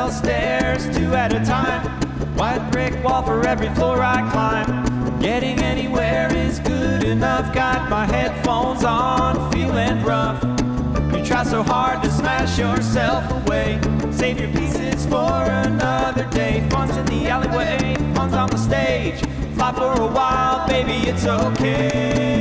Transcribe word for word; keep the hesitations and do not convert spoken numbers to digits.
hotel stairs, two at a time. White brick wall for every floor I climb. Getting anywhere is good enough. Got my headphones on, feeling rough. You try so hard to smash yourself away. Save your pieces for another day. Fun's in the alleyway, fun's on the stage. Fly for a while, baby, it's okay.